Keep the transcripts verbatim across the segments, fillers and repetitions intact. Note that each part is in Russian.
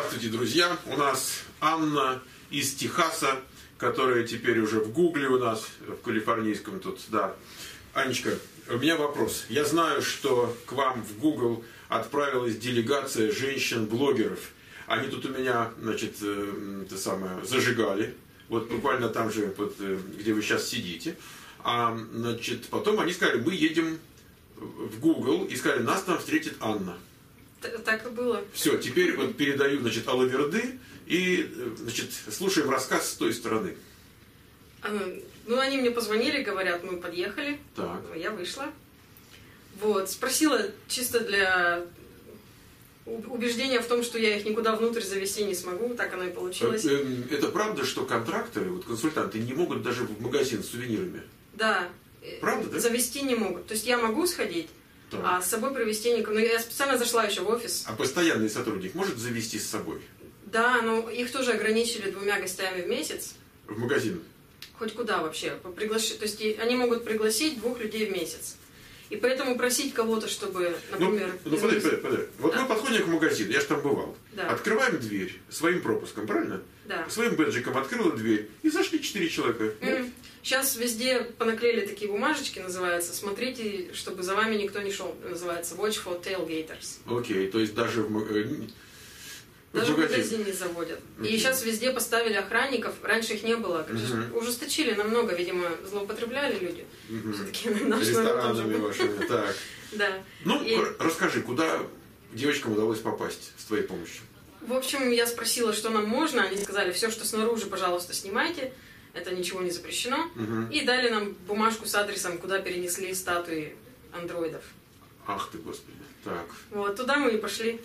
Здравствуйте, друзья! У нас Анна из Техаса, которая теперь уже в Гугле у нас, в калифорнийском тут, да. Анечка, у меня вопрос. Я знаю, что к вам в Google отправилась делегация женщин-блогеров. Они тут у меня, значит, это самое, зажигали. Вот буквально там же, вот, где вы сейчас сидите. А, значит, потом они сказали, мы едем в Google, и сказали, нас там встретит Анна. Так и было. Все, теперь вот передаю, значит, алаверды и, значит, слушаем рассказ с той стороны. Ну, они мне позвонили, говорят, мы подъехали. Так. Я вышла. Вот, спросила чисто для убеждения в том, что я их никуда внутрь завести не смогу, так оно и получилось. Это правда, что контракторы, вот консультанты, не могут даже в магазин с сувенирами? Да. Правда, да? Завести не могут. То есть я могу сходить, так. А с собой привезти никого. Но я специально зашла еще в офис. А постоянный сотрудник может завести с собой? Да, но их тоже ограничили двумя гостями в месяц. В магазин? Хоть куда вообще. Приглаш... То есть они могут пригласить двух людей в месяц. И поэтому просить кого-то, чтобы, например... Ну, ну подожди, подожди, подожди. Вот да. Мы подходим к магазину, я же там бывал. Да. Открываем дверь своим пропуском, правильно? Да. Своим бэджиком открыла дверь, и зашли четыре человека. Mm. Сейчас везде понаклеили такие бумажечки, называется. Смотрите, чтобы за вами никто не шел. Называется Watch for Tailgaters. Окей, okay, то есть даже в, в Даже в магазин не заводят. Uh-huh. И сейчас везде поставили охранников. Раньше их не было. Uh-huh. Ужесточили намного, видимо, злоупотребляли люди. Uh-huh. Все-таки наш народ тоже был. Вашими, так. Да. Ну, и... расскажи, куда девочкам удалось попасть с твоей помощью? В общем, я спросила, что нам можно. Они сказали, все, что снаружи, пожалуйста, снимайте. Это ничего не запрещено. Uh-huh. И дали нам бумажку с адресом, куда перенесли статуи андроидов. Ах ты, Господи. Так. Вот, туда мы и пошли.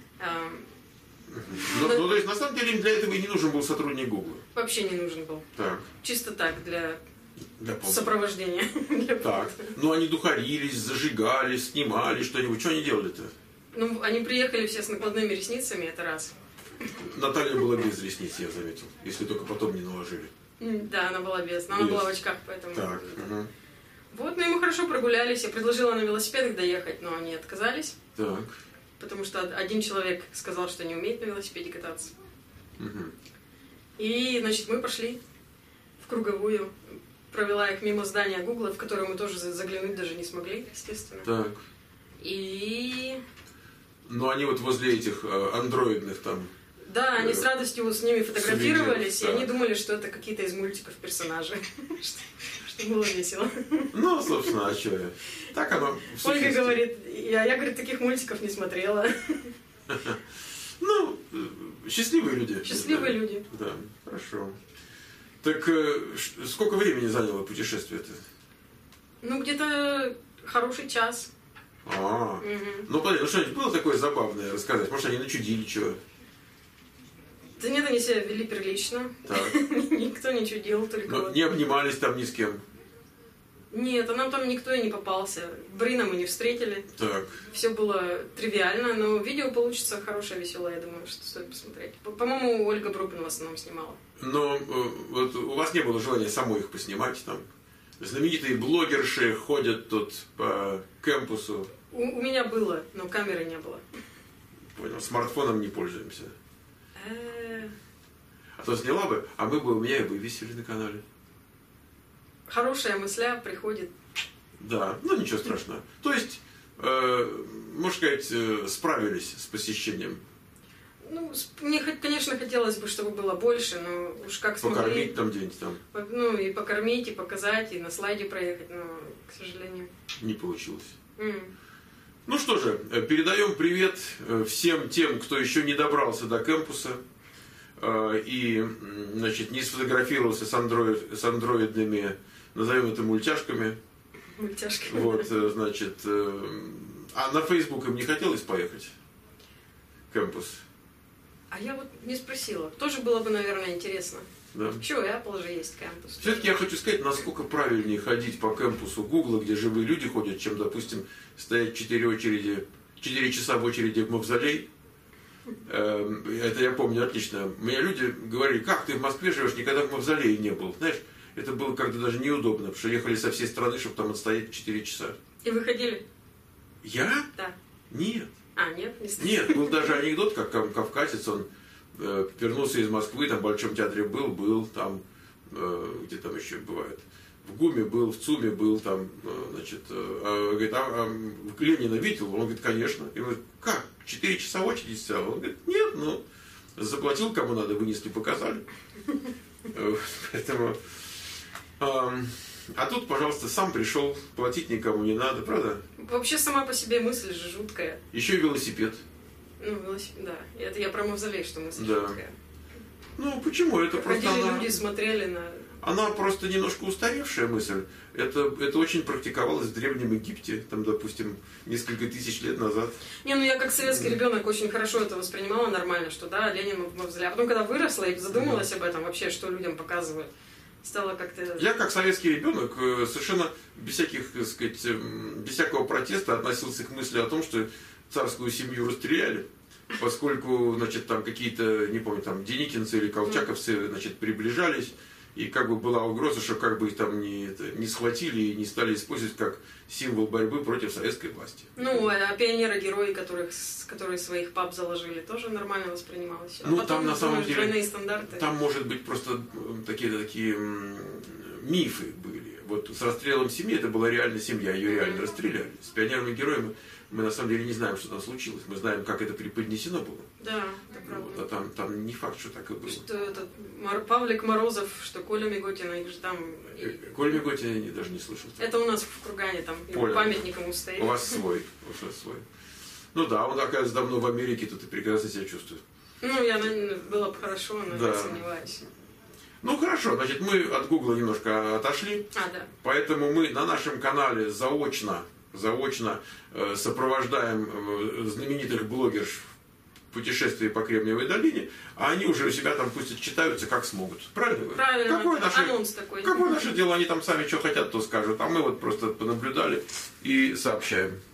Ну, ну, то есть, на самом деле, им для этого и не нужен был сотрудник Google? Вообще не нужен был. Так. Чисто так, для, для сопровождения. Так. Ну, они духарились, зажигали, снимали что-нибудь. Что они делали-то? Ну, они приехали все с накладными ресницами, это раз. Наталья была без ресниц, я заметил. Если только потом не наложили. Да, она была без. Но она без. Была в очках, поэтому... Так. Угу. Вот, ну и мы хорошо прогулялись. Я предложила на велосипедах доехать, но они отказались. Так. Потому что один человек сказал, что не умеет на велосипеде кататься. Угу. И, значит, мы пошли в круговую. Провела их мимо здания Гугла, в которое мы тоже заглянуть даже не смогли, естественно. Так. И... Ну, они вот возле этих э, андроидных там... Да, они с радостью с ними фотографировались, Сувенир, и они думали, что это какие-то из мультиков персонажи. Что было весело. Ну, собственно, а что я? Так оно... Ольга говорит, я, я, говорит, таких мультиков не смотрела. Ну, счастливые люди. Счастливые люди. Да, хорошо. Так сколько времени заняло путешествие-то? Ну, где-то хороший час. А, угу. Ну, понятно, ну что-нибудь было такое забавное рассказать? Может, они начудили чего? Да нет, они себя вели прилично. Так. Никто ничего делал, только... Но вот. Не обнимались там ни с кем? Нет, а нам там никто и не попался. Брина мы не встретили. Так. Все было тривиально, но видео получится хорошее, веселое, я думаю, что стоит посмотреть. По-моему, Ольга Брупин в основном снимала. Но вот у вас не было желания самой их поснимать там? Знаменитые блогерши ходят тут по кампусу. У, у меня было, но камеры не было. Понял, смартфоном не пользуемся. А то сняла бы, а мы бы у меня бы висели на канале. Хорошая мысля приходит. Да, ну ничего страшного. То есть, э, можно сказать, э, справились с посещением. Ну, мне, конечно, хотелось бы, чтобы было больше, но уж как смогли. Покормить там где-нибудь там. Ну, и покормить, и показать, и на слайде проехать, но, к сожалению. Не получилось. Mm. Ну что же, передаем привет всем тем, кто еще не добрался до кампуса и, значит, не сфотографировался с, андроид, с андроидными, назовем это, мультяшками. Мультяшками. Вот, значит, а на Facebook им не хотелось поехать? Кампус. А я вот не спросила. Тоже было бы, наверное, интересно. Да. Еще у Apple же есть кампус. Все-таки я хочу сказать, насколько правильнее ходить по кампусу Гугла, где живые люди ходят, чем, допустим, стоять четыре очереди, четыре часа в очереди в мавзолей. Это я помню отлично. Мне люди говорили, как ты в Москве живешь, никогда в мавзолее не был. Знаешь, это было как-то даже неудобно, потому что ехали со всей страны, чтобы там отстоять четыре часа. И вы ходили? Я? Да. Нет. А, нет? Не Нет, был даже анекдот, как кавказец, он э, вернулся из Москвы, там в Большом театре был, был, там, э, где там еще бывает, в ГУМе был, в ЦУМе был, там, э, значит, э, говорит, а, а Ленина видел? Он говорит, конечно. И он говорит, как? Четыре часа очередь стоял? Он говорит, нет, ну, заплатил, кому надо, вынесли, показали. Поэтому... А тут, пожалуйста, сам пришел, платить никому не надо, правда? Вообще сама по себе мысль же жуткая. Еще и велосипед. Ну, велосипед, да. Это я про мавзолей, что мысль да. жуткая. Ну, почему? Это Ходили просто она... люди, смотрели на... Она просто немножко устаревшая мысль. Это, это очень практиковалось в Древнем Египте, там, допустим, несколько тысяч лет назад. Не, ну я как советский ребенок очень хорошо это воспринимала нормально, что да, Ленин в мавзолее. А потом, когда выросла и задумалась да. об этом вообще, что людям показывают, стало как-то... Я как советский ребенок совершенно без всяких, так сказать, без всякого протеста относился к мысли о том, что царскую семью расстреляли, поскольку, значит, там какие-то, не помню, там деникинцы или колчаковцы, значит, приближались, и как бы была угроза, что как бы их там не, это, не схватили и не стали использовать как символ борьбы против советской власти. Ну, а пионеры-герои, которых, которые своих пап заложили, тоже нормально воспринималось. А ну, потом, там на самом деле, двойные стандарты. Там, может быть, просто такие, такие мифы были. Вот с расстрелом семьи, это была реальная семья, ее реально mm-hmm. расстреляли. С пионерами-героями мы на самом деле не знаем, что там случилось. Мы знаем, как это преподнесено было. Да, это правда. Вот, а там, там не факт, что так и было. Что этот Павлик Морозов, что Коля Миготина, их же там... Коля Миготина я даже не слышал. Это у нас в Кургане, там памятник ему стоит. У вас свой, у вас свой. Ну да, он, оказывается, давно в Америке, тут и прекрасно себя чувствует. Ну, я, было бы хорошо, но да. я сомневаюсь. Ну хорошо, значит, мы от Гугла немножко отошли. А, да. Поэтому мы на нашем канале заочно, заочно э, сопровождаем э, знаменитых блогерш в путешествии по Кремниевой долине, а они уже у себя там пусть читаются как смогут. Правильно? Правильно. Какое наше, анонс такой. Какое наше дело, они там сами что хотят, то скажут, а мы вот просто понаблюдали и сообщаем.